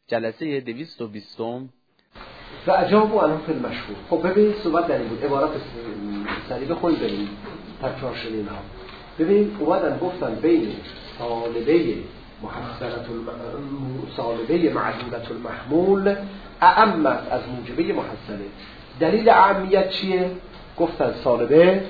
جلسه 220 و اجابوا عنه فی المشهور. خب ببینید صحبت در این بود، عبارت سریع بخونید بریم تکرار شده اینها. ببینید اومدن گفتن بین سالبه معدودة المحمول اعمت از موجبه محصله. دلیل اعمیت چیه؟ گفتن سالبه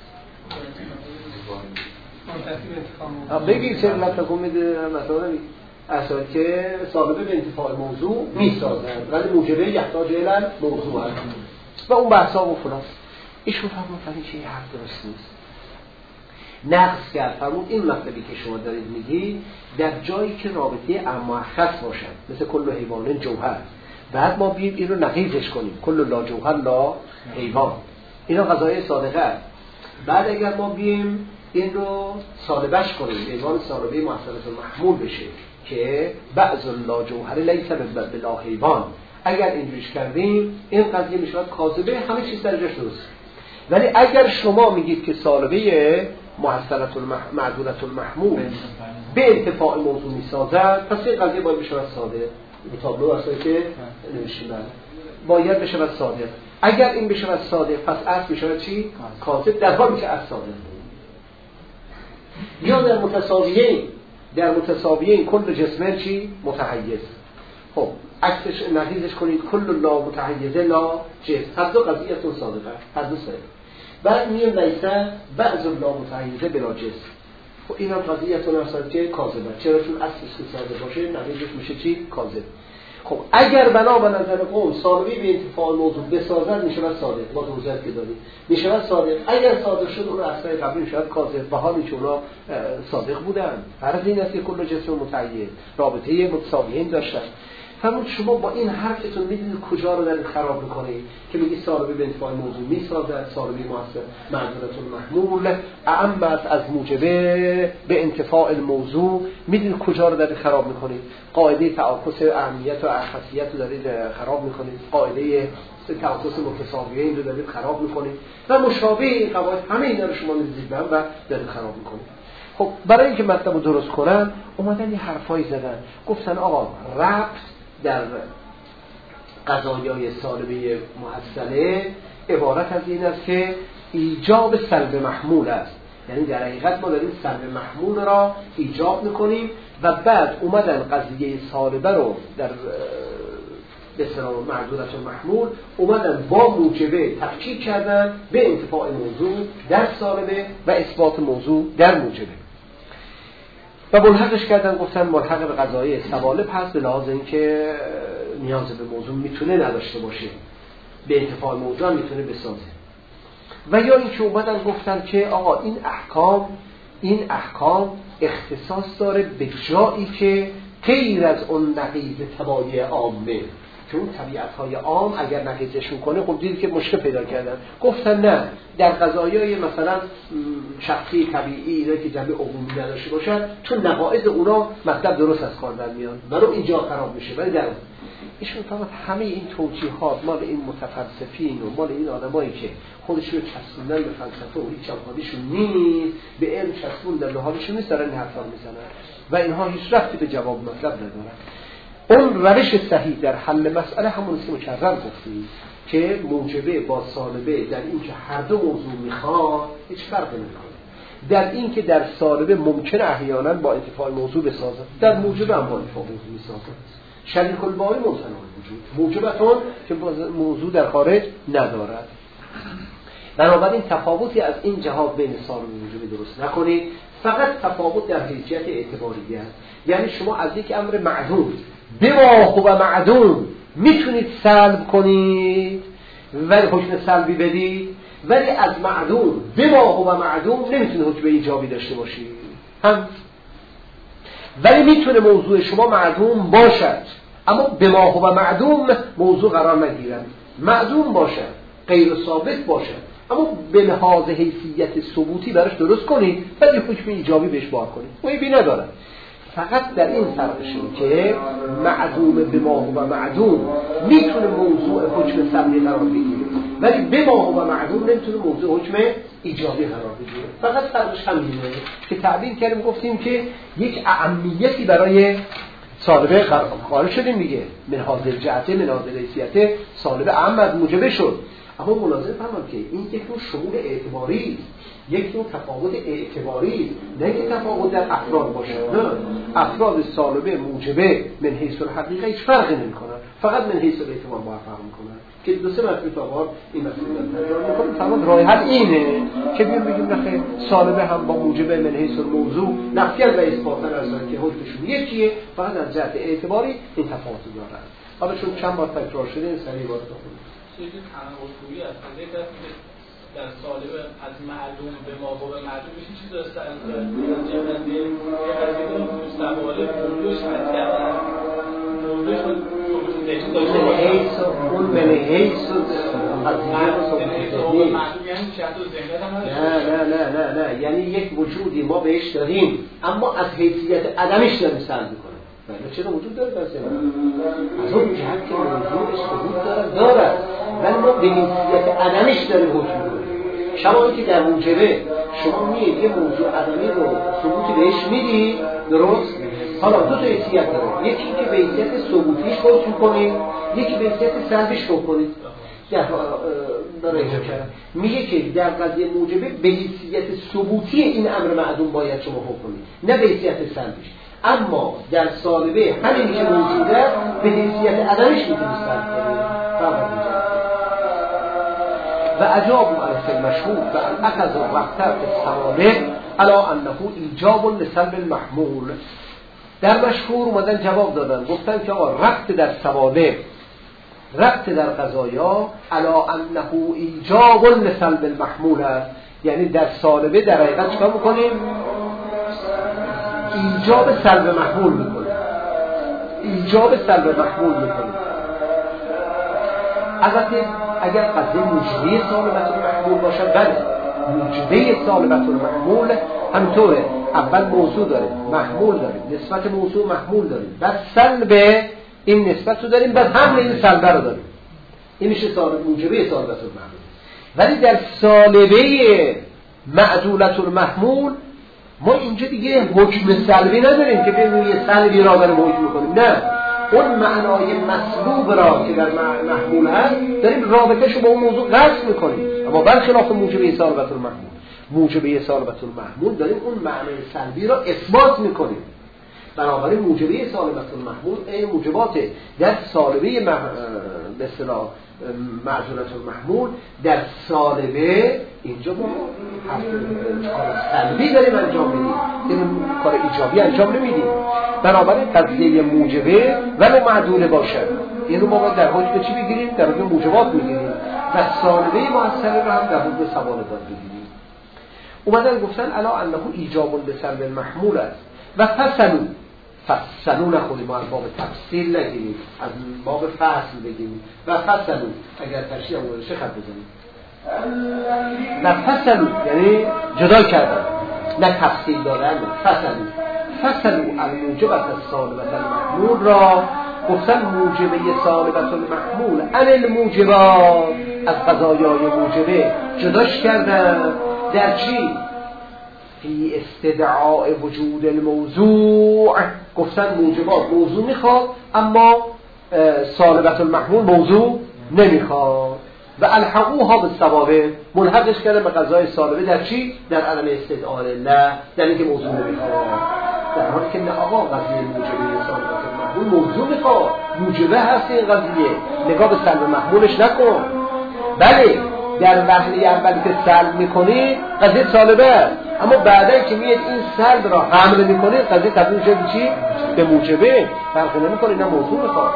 بگید چه لطفا میده مثلا اصلا که سالبه به انتفاع موضوع میسازند ولی موجبه یحتاج الی موضوع هست و اون بحثا و فلان. ایشون فرمودن چه حرف درست نیست، نقص کرد. فرمود این مطلبی که شما دارید میگی در جایی که رابطه اماخص باشد مثل کل حیوان جوهر، بعد ما بیاییم این رو نقیضش کنیم کل لا جوهر لا حیوان، اینا قضایه صادقه است. بعد اگر ما بیاییم این رو سالبش کنیم حیوان سالبه محصلت المحمول بشه که بعض لا جوهر لیس بلا حیوان، اگر اینجوریش کردیم این قضیه میشود کاذبه، همه چیز در جاش درست. ولی اگر شما میگید که سالبه محصلت معدولة المحمول به انتفاع موضوع میسازد، پس این قضیه باید بشود صادق. به تابلو اصلا که نوشتیم باید بشود صادق. اگر این بشود صادق پس اصل بشود چی؟ کاذب، در حالی که اصل صادق. یا در متساویین کل جسمن چی؟ متحیز. خب عکسش نقیضش کنید کل لا متحیزه لا جسم، هر دو قضیه‌تون صادقه، هر دو صحیح. بعد میگیم لیسه بعض لا متحیزه بلا جسم. خب این هم قضیه‌تون اصلا که کاذبه، چرا؟ چون اصلش که صادق باشه نقیضش میشه چی؟ کاذب. خب اگر بنا به نظر قوم سالبه به انتفاع موضوع بسازد میشود صادق، با توضیحاتی که دادیم میشود صادق. اگر صادق شد اون اصلا قبلی میشود کاذب، به حالی که اونا صادق بودن. فرض این است که کل جسم متحیز رابطه متساویین داشتن. فرمود شما با این حرفتون میدونید کجا رو دارید خراب میکنید که میگی سالبه به انتفاع موضوع میسازد، سالبه معدولة المحمول اعمت از موجبه به انتفاع الموضوع، میدونید کجا رو دارید خراب میکنید. قاعده تعاکس اهمیت و اخصیت رو دارید خراب میکنید، قاعده تعاکس متساویین رو دارید خراب میکنید و مشابه این قواعد، همه اینا رو شما میذارید به هم و دارید خراب میکنید. خب برای اینکه مطلب رو درست کنن اومدن یه حرفایی زدن، گفتن آقا ربط در قضایای سالبه محصله عبارت از این است که ایجاب سلب محمول است. یعنی در حقیقت ما داریم سلب محمول را ایجاب میکنیم و بعد اومدن قضیه سالبه رو در بسیار معدودة المحمول اومدن با موجبه تفکیک کردن به انتفاع موضوع در سالبه و اثبات موضوع در موجبه و ملحقش کردن. گفتن ملحق به قضایه سوالب هست به لحاظ اینکه نیاز به موضوع میتونه نداشته باشه، به انتفاع موضوع میتونه بسازه. و یا اینکه اومدن گفتن که آقا این احکام اختصاص داره به جایی که غیر از اون نقیض تبایع عامه، که اون طبیعت‌های عام اگر نقیضشون کنه خب دیدید که مشکل پیدا کردن. گفتن نه، در قضایای مثلا شخصی طبیعی که جنبه عمومی نداشته باشن چون نقائض اونا مطلب درست از کار در میان برای اینجا خراب میشه. ولی در ایشون فقط همه این توجیهات مال این متفلسفین و مال این آدمایی که خودشون رو چسبوندن به فلسفه و هیچ حالشون نیست، به علم چسبوندن به حالشون نیست، دارن حرفا میزنن و اینها هیچ ربطی به جواب مطلب ندارن. اون روش صحیح در حل مسئله همون است که مکرر گفتیم که موجبه با سالبه در این که هر دو موضوع میخواد هیچ فرقی نمیکنه. در این که در سالبه ممکن احیانا با انتفاع موضوع بسازه، در موجبه هم با انتفاع موضوع میسازه. شریک الباری ممتنع وجود موجبتون که موضوع در خارج ندارد. بنابراین تفاوتی از این جهات بین سالبه و موجبه درست نکنید، فقط تفاوت در حیثیت اعتباری است. یعنی شما از یک امر معدوم بما و معدوم میتونید سلب کنید ولی حکم سلبی بدید، ولی از معدوم بما و معدوم نمیتونه حکم ایجابی داشته باشید هم. ولی میتونه موضوع شما معدوم باشد اما بما و معدوم موضوع قرار نگیرند، معدوم باشد غیر ثابت باشد اما به لحاظ حیثیت ثبوتی براش درست کنید ولی حکم ایجابی بهش بار کنید. عیبی نداره، فقط در این فرقشه که معدوم بما و معدوم میتونه موضوع حکم سلبی قرار بگیره ولی بما و معدوم نمیتونه موضوع حکم ایجابی قرار بگیره. فقط فرقش همینه که تعبیر کردیم، گفتیم که یک اهمیتی برای سالبه خارج شدیم دیگه، من حاضر جهته من حاضر حیثیته سالبه اعم موجبه شد. اما ملاحظه فرمایید که این یک نوع شمول اعتباری، یک نوع تفاوت اعتباری، نه که تفاوت در افراد باشه. نه، افراد سالبه موجبه من حیث الحقیقه هیچ فرقی نمی‌کنن، فقط من حیث الاعتبار با فرق می‌کنن که دو سه مرتبه تا این مسئله رو تکرار می‌کنیم. فرمان راه حل اینه که بگیم نخیر سالبه هم با موجبه من حیث الموضوع نفیاً و اثباتاً از که حکمشون یکیه، فقط از جهت اعتباری این تفاوت دارن. حالا چون چند بار تکرار شده این سریع وارد کنیم. چیزی تناقض‌گویی است. در سالب از معلوم به ما و به معلوم میشه چیز داره سر جبنده یه قضیه مستقباله موضوعش حد کردن موضوعش من حیث اون من حیث نه یعنی یک وجودی ما بهش داریم اما از حیثیت عدمش داریم سلب میکنه. بله چرا وجود داره در زمان از اون جهت که موضوعش ثبوت داره ولی ما به حیثیت عدمش داریم حکم میکنیم. شما که در موجبه شما میید یه موضوع عدمی رو ثبوتی بهش میدی، درست؟ حالا دو تا حیثیت داره، یکی که به حیثیت ثبوتیش حکم کنید، یکی به حیثیت سلبیش حکم کنید. میگه که در قضیه موجبه به حیثیت ثبوتی این امر معدوم باید شما حکم کنید، نه به حیثیت سلبیش. اما در سالبه همین که موجوده به حیثیت عدمش میتونید سلب کنید. و اجاب علی المشهور و الاخذ وقتر السوابق علی انه ایجاب لسلب المحمول. در مشهور اومدن جواب دادن، گفتن که آقا ربط در سوابق، ربط در قضایا علی انه ایجاب لسلب المحمول است. یعنی در سالبه در حقیقت چیکار میکنیم؟ ایجاب سلب محمول میکنیم، ایجاب سلب محمول میکنیم. البته اگر قضیه موجبه سالبت المحمول باشه، بله موجبه سالبت المحمول همطوره، اول موضوع داریم، محمول داریم، نسبت موضوع محمول داریم، بعد سلب این نسبت رو داریم، بعد حمل این سلبه رو داریم. این میشه موجبه سالبت المحمول. ولی در سالبه معدولت المحمول ما اینجا دیگه حکم سلبی نداریم که بگیم یه سلبی را داریم حکم میکنیم، نه، اون معنای مسلوب را که در محمول هست داریم رابطه‌شو با اون موضوع قطع میکنیم. اما برخلاف موجبه سالبت المحمول، موجبه سالبت المحمول داریم اون معنای سلبی را اثبات میکنیم. بنابراین موجبه سالبت المحمول این موجبات در سالبه به اصطلاح معدولت المحمول در سالبه اینجا ما کار سلبی داریم انجام میدیم، داریم کار ایجابی انجام نمیدیم. بنابراین قضیه موجبه ولو معدوله باشه این رو ما باید در حکم چی بگیریم؟ در حکم موجبات میگیریم و سالبه مؤثره رو هم در حکم سوالبات بگیریم. اومدن گفتن الا انه ایجاب به سلب المحمول است و فصلو نخونیم، ما از باب تفصیل نگیریم، از باب فصل بگیریم و فصلو اگر تشریح آورده چه خط بزنیم و فصلو یعنی جدا کردن نه تفصیل دادن. فصلو الموجبت السالبت المحمول را گفتن موجبه سالبت المحمول ان الموجبات از قضایای موجبه جداش کردن. در چی؟ فی استدعاء وجود الموضوع. گفتن موجبات موضوع میخواد اما سالبت المحمول موضوع نمیخواد و الحقوها بالسوابق ملحقش کرده به قضای سالبه. در چی؟ در عدم استدعاء الله، در اینکه موضوع نمیخواد، در حالی که نه آقا قضیه موجبه سالبت المحمول موضوع میخواد، موجبه هست این قضیه، نگاه به سلب محمولش نکن. بله در وهله اولی که سلب میکنی قضیه سالبه، اما بعدن که میاد این سلب را حمل میکنی قضیه تبدیل میشه به چی؟ به موجبه. فرق نمیکنه، نه موضوع میخواد.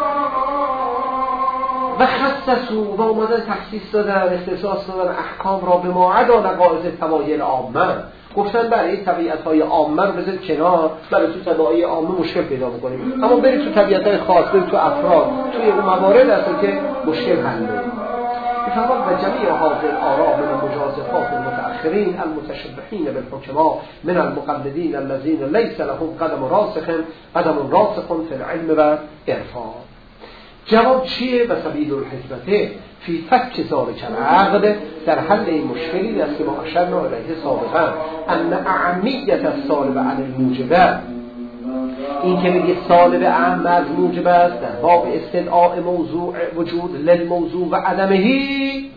و خصصو و اومدن تخصیص دادن، اختصاص دادن احکام را به ما عدا نقائض تمایل عامه. گفتن برای طبیعت‌های عامه رو بذارید کنار، برای تو طبیعت‌های عامه مشکل پیدا می‌کنیم، اما برید تو طبیعت‌های خاص، برید تو افراد، توی اون موارد هست که مشکل حل میشه. بفرمان و جميع هذه الآراء من المجازفات المتأخرين المتشبحين بالحكماء من المقلدين الذين ليس لهم قدم راسخ في العلم و عرفان. جواب چیه؟ و سبیل الحکمته فی فک ذلک العقد در حل این مشکلی است که ما اشرنا الیه سابقا ان اعمیت السالب عن الموجبه، این که میگه سالب اعم از موجب است در باب استدعاء موضوع وجود للموضوع و عدمهی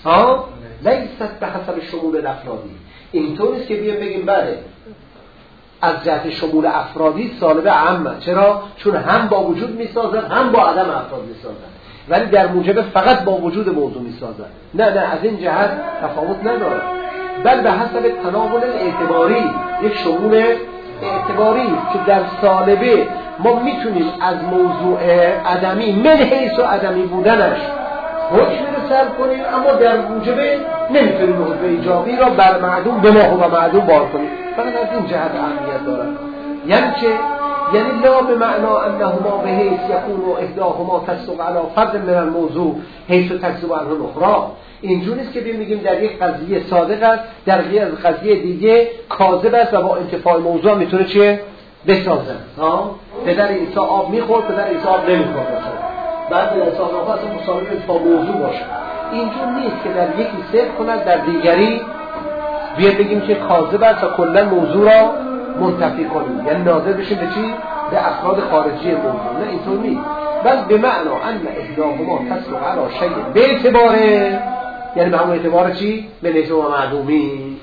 لیست به حسب شمول الافرادی. اینطور نیست که بیان بگیم بله از جهت شمول افرادی سالب اعم. چرا؟ چون هم با وجود میسازد هم با عدم افراد میسازد، ولی در موجب فقط با وجود موضوع میسازد. نه از این جهت تفاوت نداره، بل به حسب تناول اعتباری یک شمول اعتباری که در سالبه ما میتونیم از موضوع عدمی من حیث و عدمی بودنش حکم رو سلب کنیم، اما در موجبه نمیتونیم حکم ایجابی را بر معدوم به ما و معدوم بار کنیم. فقط از این جهت اهمیت دارد. یعنی چه؟ یعنی لا به معنا انهما به حیث یکون احداهما تصدق علی فرد من الموضوع حیث تکذب عنه الاخری. اینجوری است که میگیم در یک قضیه صادق است، در قضیه دیگه کاذب است و با انتفاع موضوع میتونه چه بسازه. پدر عیسی آب میخورد، پدر عیسی آب نمیخورد، بعد در حساب اصلا مساوی با موضوع باشه. اینجور نیست که در یکی صدق کند در دیگری بیاد بگیم که کاذب است و کلا موضوع را منتفی کنیم، یعنی ناظر بشیم به چی؟ به افراد خارجی موضوع. نه اینطور نیست، بل به معنا ان احداهما تصدق علی شیء به اعتباره، یعنی به همون اعتبار چی؟ به نجم و معدومی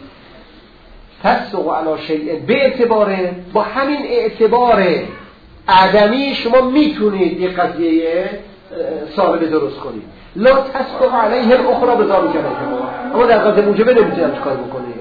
تصدق علی شیء به اعتباره. با همین اعتبار عدمی شما میتونید یک قضیه سالبه درست کنید، لا تصدق علیه الاخرى به ذالک الاعتبار، اما در قضیه موجبه نمیتونید چیکار بکنید.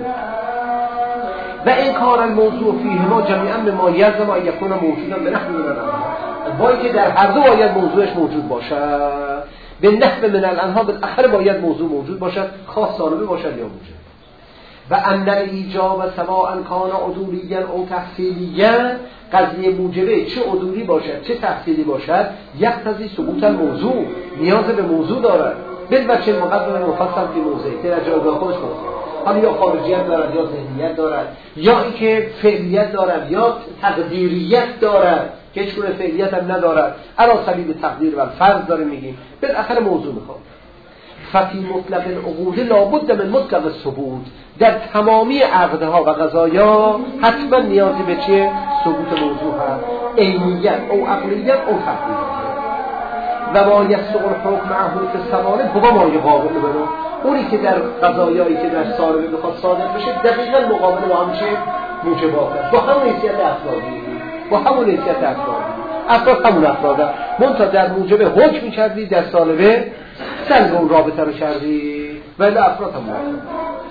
و این کار الموضوع فیه ما جمیعا به ما یلزم ان یکون موجودا به نحو من الانها، باید که در هر دو باید موضوعش موجود باشد، به نحو من الانها بالاخره باید موضوع موجود باشد، خاص سالبه باشد یا موجب. و ان ایجاب سواء کان عدولیا او تحصیلیا، قضیه موجبه چه عدولی باشد چه تحصیلی باشد یقتضی ثبوت الموضوع، نیاز به موضوع دارد. بالبچه مقدم مفصل که موضوعی که در جایگاه خودش موضوع، حالا یا خارجیت دارد یا ذهنیت دارد یا اینکه فعلیت دارد یا تقدیریت دارد که هیچ گونه فعلیت هم ندارد، علی سبیل تقدیر و فرض داره میگیم، بالاخره موضوع میخواد. ففی مطلق العقود لابد من مطلق الثبوت، در تمامی عقدها و قضایا حتما نیازی به چه؟ ثبوت موضوع هست، عینیت او عقلیت او تقدیریت. و ما یسوق الحکم معهود سوالب هو ما یقابل منه، اونی که در قضایایی که در سالبه بخواد صادق بشه دقیقاً مقابل با همچه موجبات است، با همون حیثیت افرادی، با همون حیثیت افراد همون افراده، منتها در موجبه حکم کردی، در سالبه سلب اون رابطه رو کردی، ولی افراد همون افراد.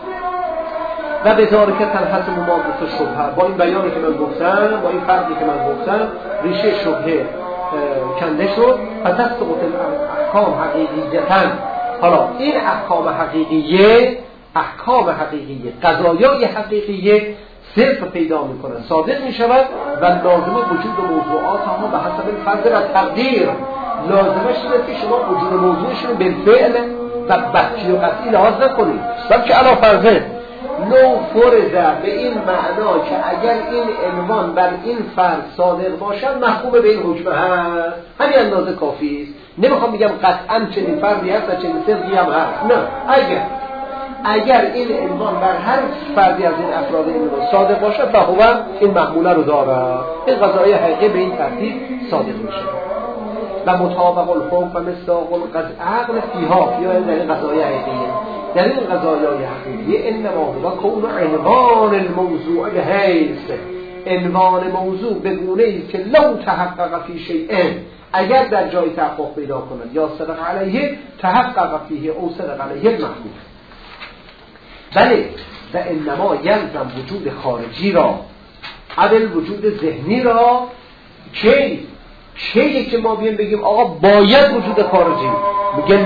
و به ذالک تنحصر مماثلت شبهه، با این بیانی که من گفتم، با این فرقی که من گفتم، ریشه شبهه کنده شد. پس تسقط احکام حقیقیتاً، حالا این احکام حقیقیه قضایای حقیقیه صرف پیدا میکنن، صادق میشود و لازمه وجود موضوعات ها به حسب فرض و تقدیر. لازمش اینه که شما وجود موضوعشون بالفعل و بحثی و قطعی لحاظ نکنید، بلکه علا فرضه لو فرضه، به این معنا که اگر این عنوان بر این فرض صادق باشد محکوم به این حکم هست، همین اندازه کافی است. نمیخوام بگم قطعا چنین فردی هست و چنین صدقی هم هست، نه، اگر این عنوان بر هر فردی از این افراد این صادق باشد فهو این محموله رو داره، این قضایی حقیقی به این ترتیب صادق میشه. و مطابق الحکم و مصداق عقل فیها در این قضایی حقیقیه، در این قضایای حقیقیه انما هو کون عنوان الموضوع به حیث، عنوان موضوع به گونه‌ای که لو تحقق فی شیء، اگر در جای تحقق پیدا کند یا صدق علیه تحقق فیه او صدق علیه المحمول. بله، و انما یلزم وجود خارجی را عدل وجود ذهنی را چیه که ما بیان بگیم آقا باید وجود خارجی، میگه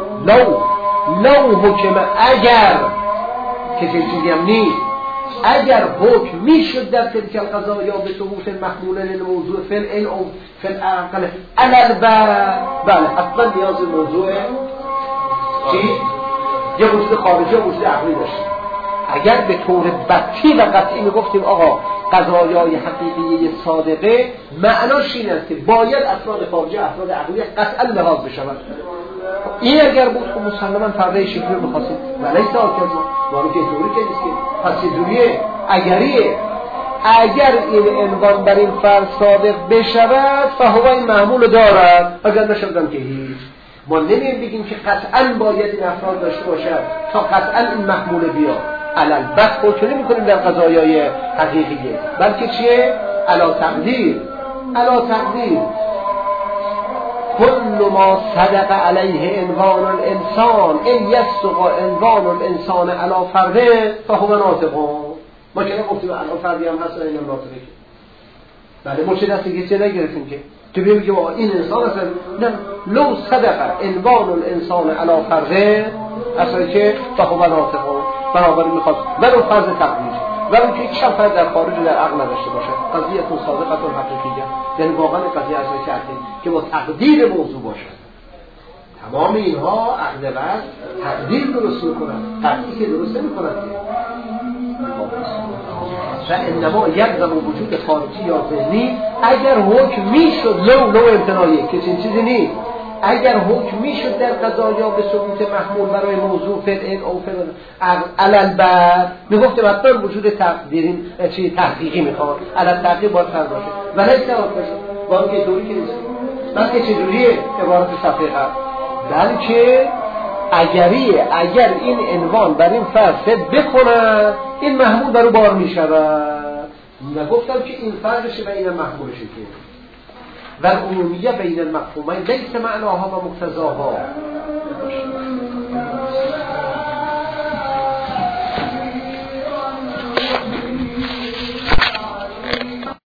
لو حکم، اگر که چیزی هم نیست، اگر حکم میشد در تلک القضایا به ثبوت محمول للموضوع فی العین او فی العقل بله حتما نیاز موضوع چی؟ یا وجود خارجی یا وجود عقلی داشت. اگر به طور بطی و قطعی میگفتیم آقا قضایای حقیقی صادقه، معناش این است که باید افراد خارجی افراد عقلی قطعا لحاظ بشود. این اگر بود خب مسلماً فرده شکلی رو می‌خواستید ولی سال کردن ولی که دوری که نیست که پس دوریه اگر این عنوان بر این فرض صادق بشود فهو این محمول دارد، اگر نشدم که هیچ. ما نمیم بگیم که قطعاً باید این افراد داشته باشد تا قطعاً این محمول بیاد. علل بد خودشو نمی کنیم در قضایای حقیقیه، بلکه چیه؟ علا تقدیر کل ما صدق علیه عنوان الانسان این یصدق عنوان الانسان علا فرده فهو ناطقون. ما که نگفتیم علا فردی هم هست و اینم ناطقه. بله ما چه دستی که نگرفتیم که تو بیم که این انسان اصلا نه، لو صدق عنوان الانسان علا فرده اصلا که فهو ناطقون. بنابراین میخواد ولو فرض تقدیر ولو که یک فرد در خارج در عقل نداشته باشه قضیه تون صادقتون حقیقیه، یعنی واقعا قضیه اصلا شرطی که با تقدیر موضوع باشه. تمام اینها عقل بر تقدیر درست میکنن، تقدیر که درست نمیکنن و انما یلزم وجود خارجی یا ذهنی. اگر حکم میشد لو امتناعیه که چنین چیزی نیست، اگر حکم میشد در قضایا به ثبوت محمول برای موضوع فعل او فعل علل بر میگفتیم حتما وجود تقدیری چی تحقیقی میخواد، علل تحقیق باید فرض باشه ولی سواد باشه با اینکه دوری که نیست. بلکه چجوریه عبارت صفحه قبل، بلکه اگر این عنوان بر این فرض بکنه این محمول برو بار میشود. نگفتم که این فرضشه و این محمولشه که و العمومیه بین المفهومین لیس معناها و مقتضاها.